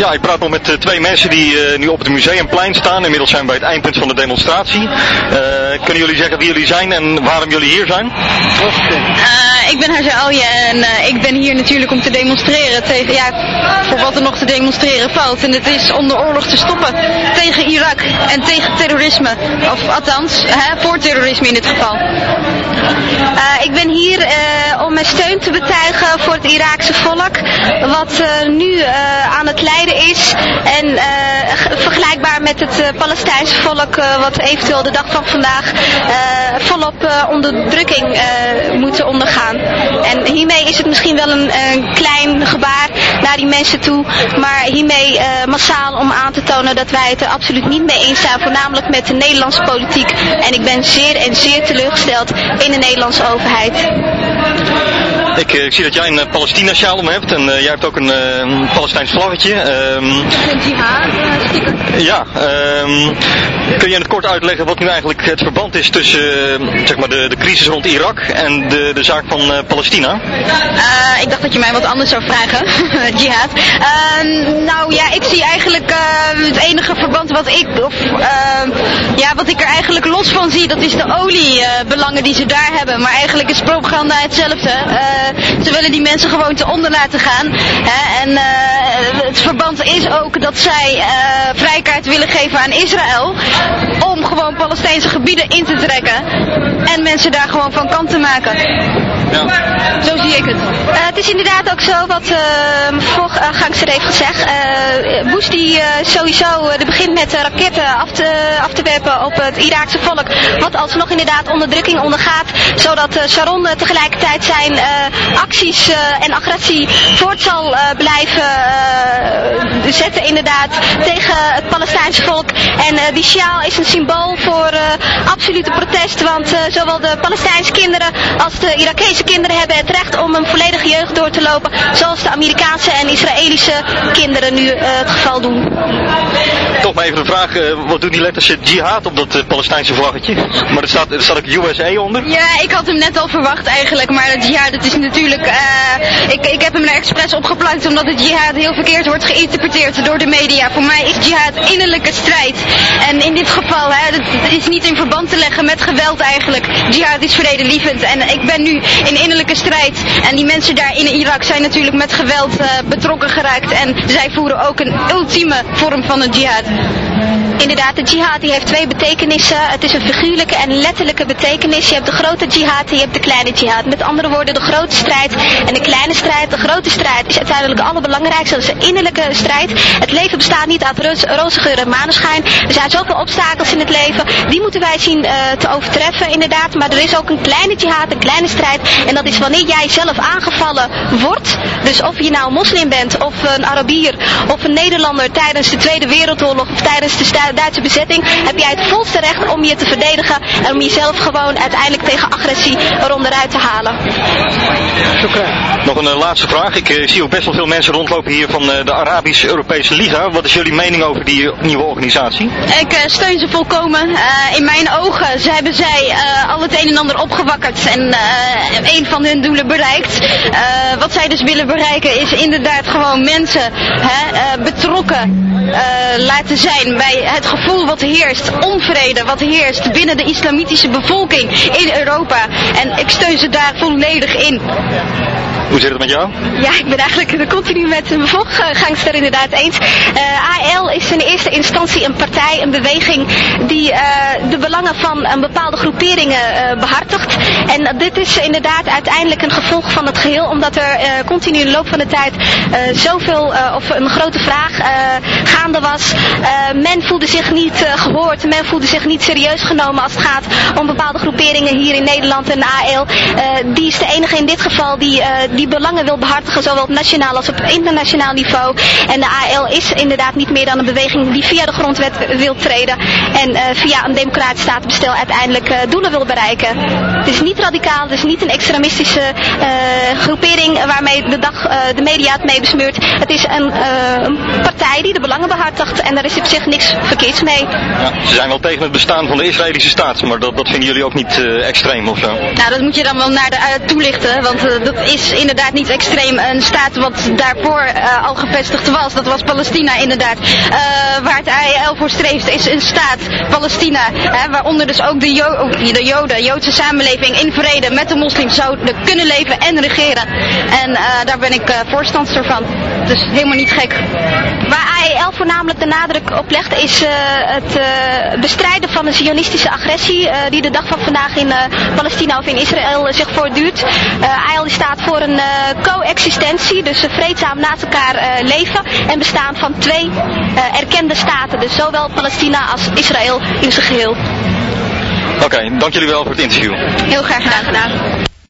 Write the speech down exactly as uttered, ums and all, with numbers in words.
Ja, ik praat nog met uh, twee mensen die uh, nu op het Museumplein staan. Inmiddels zijn we bij het eindpunt van de demonstratie. Uh, kunnen jullie zeggen wie jullie zijn en waarom jullie hier zijn? Uh, ik ben Haja Alje en uh, ik ben hier natuurlijk om te demonstreren tegen, ja, voor wat er nog te demonstreren valt. En het is om de oorlog te stoppen tegen Irak en tegen terrorisme. Of althans, hè, voor terrorisme in dit geval. Uh, ik ben hier uh, om mijn steun te betuigen voor het Iraakse volk, wat uh, nu uh, aan het lijden is. En uh, vergelijkbaar met het uh, Palestijnse volk, uh, wat eventueel de dag van vandaag uh, volop uh, onderdrukking uh, moeten ondergaan. En hiermee is het misschien wel een, een klein gebaar naar die mensen toe, maar hiermee uh, massaal om aan te tonen dat wij het er absoluut niet mee eens zijn, voornamelijk met de Nederlandse politiek. En ik ben zeer en zeer teleurgesteld in de Nederlandse overheid. Ik, ik zie dat jij een uh, Palestina-sjaal om hebt en uh, jij hebt ook een uh, Palestijns vlaggetje. Um, Een jihad-sticker. Ja, um, kun je in het kort uitleggen wat nu eigenlijk het verband is tussen uh, zeg maar de, de crisis rond Irak en de, de zaak van uh, Palestina? Uh, ik dacht dat je mij wat anders zou vragen. Jihad. Uh, nou ja, ik zie eigenlijk uh, het enige verband wat ik, of uh, ja, wat ik er eigenlijk los van zie, dat is de oliebelangen uh, die ze daar hebben. Maar eigenlijk is propaganda hetzelfde. Uh, Ze willen die mensen gewoon te onder laten gaan. Hè? En uh, het verband is ook dat zij uh, vrijkaart willen geven aan Israël om gewoon Palestijnse gebieden in te trekken en mensen daar gewoon van kant te maken. Ja. Zo zie ik het. Uh, het is inderdaad ook zo wat uh, mijn voorgangster heeft gezegd. Uh, Bush die uh, sowieso uh, er begint met uh, raketten af te, af te werpen op het Iraakse volk, wat alsnog inderdaad onderdrukking ondergaat, zodat uh, Sharon uh, tegelijkertijd zijn uh, acties uh, en agressie voort zal uh, blijven uh, zetten inderdaad tegen het Palestijnse volk. En uh, die sjaal is een symbool voor uh, absolute protest, want uh, zowel de Palestijnse kinderen als de Irakese kinderen hebben het recht om een volledige jeugd door te lopen, zoals de Amerikaanse en Israëlische kinderen nu uh, het geval doen. Toch maar even een vraag, uh, wat doen die letters jihad op dat uh, Palestijnse vlaggetje? Maar er staat, er staat ook U S A onder? Ja, ik had hem net al verwacht eigenlijk, maar het jihad, dat is natuurlijk, uh, ik, ik heb hem er expres opgeplakt omdat het jihad heel verkeerd wordt geïnterpreteerd door de media. Voor mij is jihad innerlijke strijd. En in dit geval, hè, dat is niet in verband te leggen met geweld eigenlijk. Jihad is vredelievend en ik ben nu in innerlijke strijd. En die mensen daar in Irak zijn natuurlijk met geweld uh, betrokken geraakt. En zij voeren ook een ultieme vorm van het jihad. Inderdaad, de jihad die heeft twee betekenissen. Het is een figuurlijke en letterlijke betekenis. Je hebt de grote jihad en je hebt de kleine jihad. Met andere woorden, de grote strijd en de kleine strijd. De grote strijd is uiteindelijk het allerbelangrijkste. Dat is de innerlijke strijd. Het leven bestaat niet uit roze, roze geur en maneschijn. Er zijn zoveel obstakels in het leven. Die moeten wij zien uh, te overtreffen, inderdaad. Maar er is ook een kleine jihad, een kleine strijd. En dat is wanneer jij zelf aangevallen wordt. Dus of je nou moslim bent, of een Arabier, of een Nederlander tijdens de Tweede Wereldoorlog, of tijdens de Duitse bezetting, heb jij het volste recht om je te verdedigen en om jezelf gewoon uiteindelijk tegen agressie eronderuit te halen. Nog een uh, laatste vraag. Ik uh, zie ook best wel veel mensen rondlopen hier van uh, de Arabisch-Europese Liga. Wat is jullie mening over die uh, nieuwe organisatie? Ik uh, steun ze volkomen. Uh, in mijn ogen ze hebben zij uh, al het een en ander opgewakkerd en uh, een van hun doelen bereikt. Uh, wat zij dus willen bereiken is inderdaad gewoon mensen hè, uh, betrokken uh, laten zijn bij het gevoel wat heerst, onvrede wat heerst binnen de islamitische bevolking in Europa. En ik steun ze daar volledig in. Hoe zit het met jou? Ja, ik ben eigenlijk continu met mijn voorgangster inderdaad eens. Uh, A L is in eerste instantie een partij, een beweging die uh, de belangen van een bepaalde groeperingen uh, behartigt. En dit is inderdaad uiteindelijk een gevolg van het geheel, omdat er uh, continu in de loop van de tijd uh, zoveel, uh, of een grote vraag uh, gaande was. Uh, men voelde zich niet uh, gehoord, men voelde zich niet serieus genomen als het gaat om bepaalde groeperingen hier in Nederland en A L. Uh, die is de enige in dit geval die, uh, die belangen wil behartigen, zowel op nationaal als op internationaal niveau. En de A L is inderdaad niet meer dan een beweging die via de grondwet wil treden en uh, via een democratisch statenbestel uiteindelijk uh, doelen wil bereiken. Het is niet radicaal, het is niet een extremistische uh, groepering waarmee de dag uh, de media het mee besmeurt. Het is een, uh, een partij die de belangen behartigt en daar is op zich niks verkeerds mee. Ja, ze zijn wel tegen het bestaan van de Israëlische staat, maar dat, dat vinden jullie ook niet uh, extreem of zo? Nou, dat moet je dan wel naar de uh, toelichten, want uh, dat is inderdaad niet extreem. Een staat wat daarvoor uh, al gevestigd was, dat was Palestina inderdaad. Uh, waar het I L voor streeft is een staat, Palestina, hè, waaronder dus ook de, jo de Joden, Joodse samenleving in vrede met de moslims zouden kunnen leven en regeren. En uh, daar ben ik uh, voorstander van. Dus helemaal niet gek. Waar I L voornamelijk de nadruk op legt is uh, het uh, bestrijden van de zionistische agressie uh, die de dag van vandaag in uh, Palestina of in Israël uh, zich voortduurt. Uh, I L die staat voor een uh, coexistentie, dus uh, vreedzaam naast elkaar uh, leven en bestaan van twee uh, erkende staten. Dus zowel Palestina als Israël in zijn geheel. Oké, okay, dank jullie wel voor het interview. Heel graag gedaan. gedaan.